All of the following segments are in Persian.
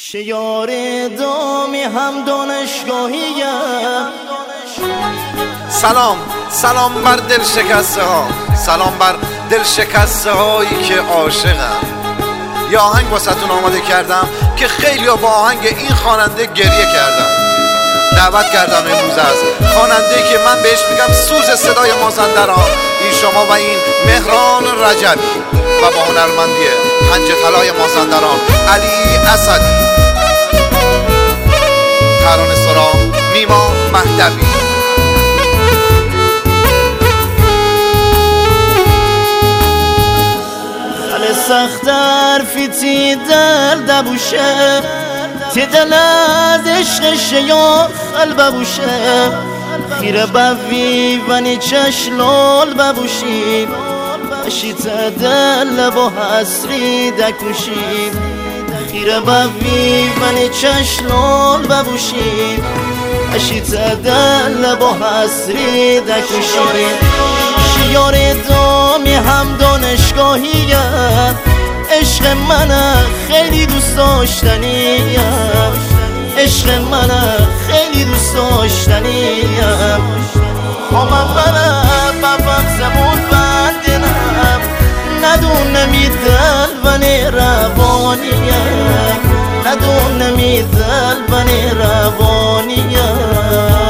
شیار دامی هم دانشگاهیم. سلام بر دل شکسته ها، سلام بر دل شکسته هایی که عاشقم. یه آهنگ واسهتون آماده کردم که خیلی با آهنگ این خواننده گریه کردم. دعوت کردم امروز از خواننده‌ای که من بهش میگم سوز صدای مازندران، این شما و این مهران رجبی، و با هنرمندی پنجه طلای مازندران علی اسدی، ترانه سرا نیما مهدوی. خل سختر فیتی دل دبوشه، تی دل از عشق شیار خل ببوشه. خیره بوی و نی چشلال ببوشید، اشیت دل با حسری دکوشید. خیره بوی و نی چشلال ببوشید، اشیت دل با حسری دکوشید. شیار دامی هم دانشگاهیه، عشق من خیلی دوست داشتنیم، عشق من خیلی دوست داشتنیم. من برم بابم زبون بندنم، ندونم دل بنی روانیم، ندونم دل بنی روانیم.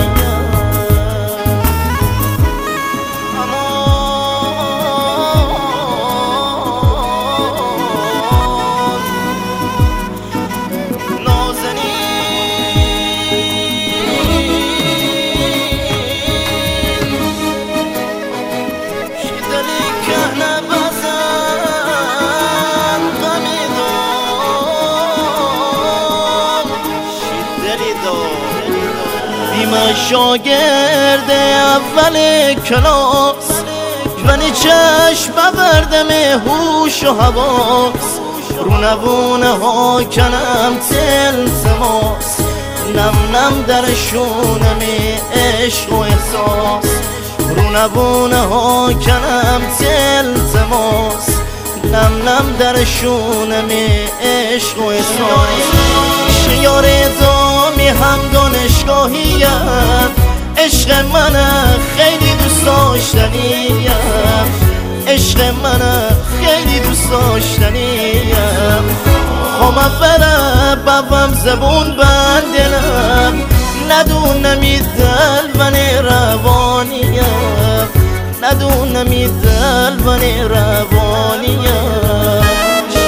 من شاگرد اول کلاس، ولی چشم بردم هوش و حواس. رو نبونه ها کنم تلتماس، نم نم در شونم عشق و احساس. رو نبونه ها کنم تلتماس، نم نم در شونم عشق و احساس. شیار دامی هم دانشگاهیم، عشق من خیلی دوست داشتنیم، عشق من خیلی دوست داشتنیم. من برم بابم زبون بندنم، ندونم دل بنی روانیم، ندونم دل بنی روانیم.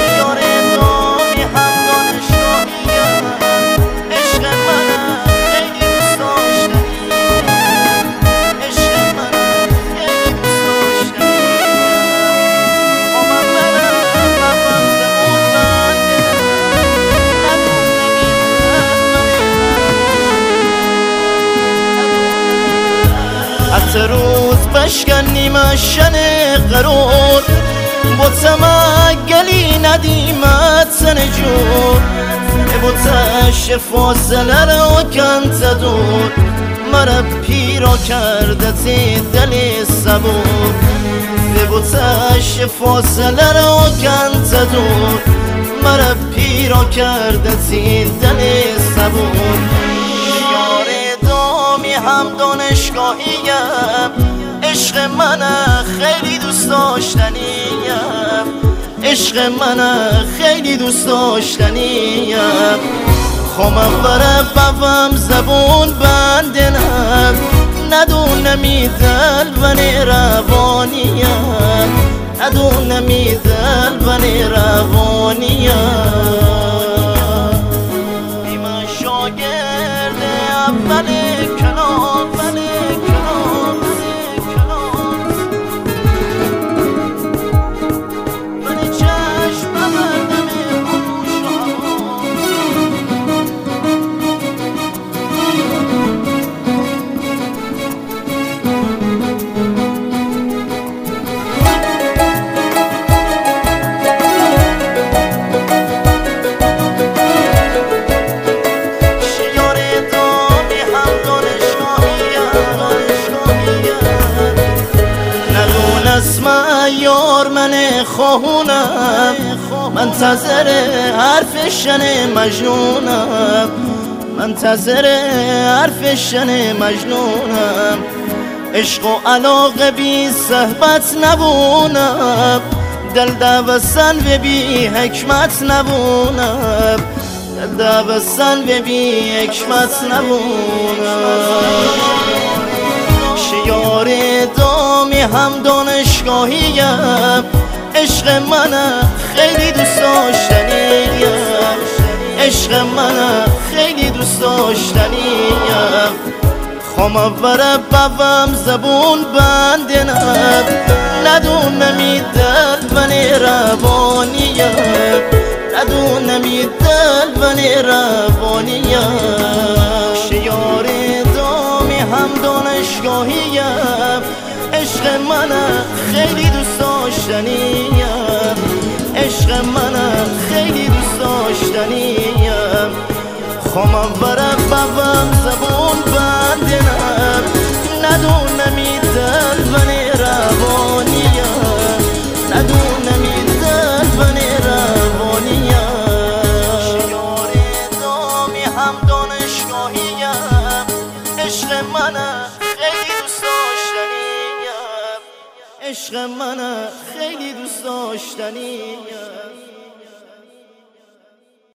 حتی روز بشکنیم شن قرار، با تمگلی ندیمت سن جور. با تش فاصله را کنت دور، مرا پیرا کرده تی دل صبور. با تش فاصله را کنت دور، مرا پیرا کرده تی دل صبور. هم دانشگاهیم، عشق من خیلی دوست داشتنیم، عشق من خیلی دوست داشتنیم. من برم بابم زبون بندنم، ندونم دل بنی روانیم، ندونم دل بنی روانیم. من شاگرد اول منتظر حرف شن مجنونم، منتظر حرف شن مجنونم. عشق و علاقه بی صحبت نبونم، دل دوستن و بی حکمت نبونم، دل دوستن و بی حکمت نبونم. شیار دامی هم دانشگاهیم، عشق من خیلی دوست داشتنیم، عشق من خیلی دوست داشتنیم. خوام بره بابم زبون بندنم، ندونم دل بنی روانیم، ندونم دل بنی روانیم. شیار دامی هم دانشگاهیم، عشق من خیلی دوست داشتنیم، عشق من خیلی دوست داشتنیم. خوام بره بابم زبون بندنم، ندونم دل بنی روانیم، ندونم دل بنی روانیم. شیار دامی هم دانشگاهیم، عشق من خیلی دوست داشتنیم، عشق من خیلی دوست داشتنیم.